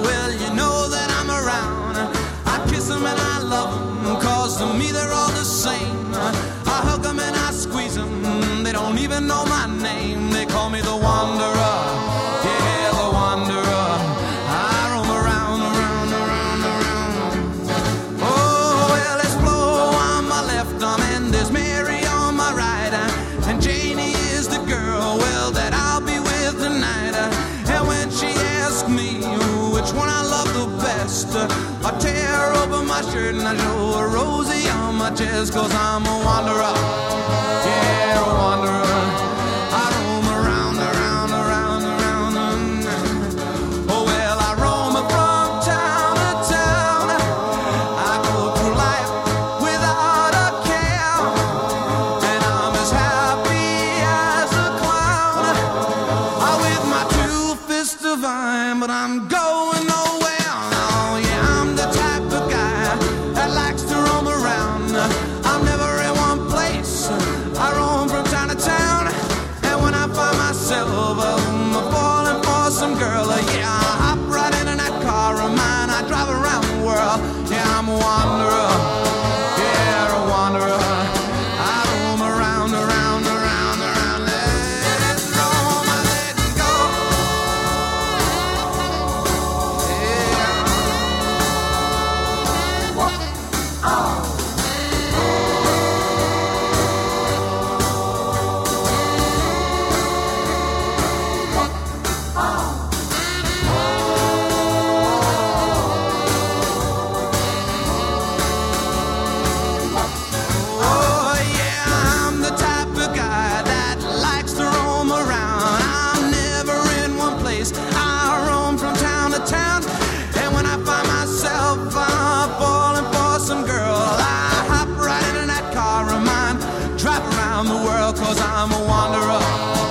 well, you know that I'm around. I kiss them and I love them, cause to me they're all the same. I hug them and I squeeze them, they don't even know my name. They call me the Wanderer, yeah, the Wanderer. I roam around, around, around, around. Oh, well, there's Flo on my left arm and there's Mary on my right. And Janie is the girl, well, that I'll be with tonight. And when she asks me which one I love the best, I tear open my shirt and I show a Rosie on my chest. Cause I'm a wanderer, yeah, a wanderer. I roam around, around, around, around. Oh, well, I roam from town to town. I go through life without a care, and I'm as happy as a clown. I'm with my two fists divine, but I'm going nowhere. Oh, yeah, I'm the type of guy that likes to roam around. I'm never in one place, I roam from town to town. And when I find myself falling for some girl, yeah, I hop right into that car of mine. I drive around the world, yeah, I'm a wanderer, yeah, a wanderer. I roam around, around, around, around. Let it go, let it go. Oh, yeah, I'm the type of guy that likes to roam around. I'm never in one place, I roam from town to town. And when I find myself falling for some girl, I hop right into that car of mine, drive around the world, cause I'm a wanderer.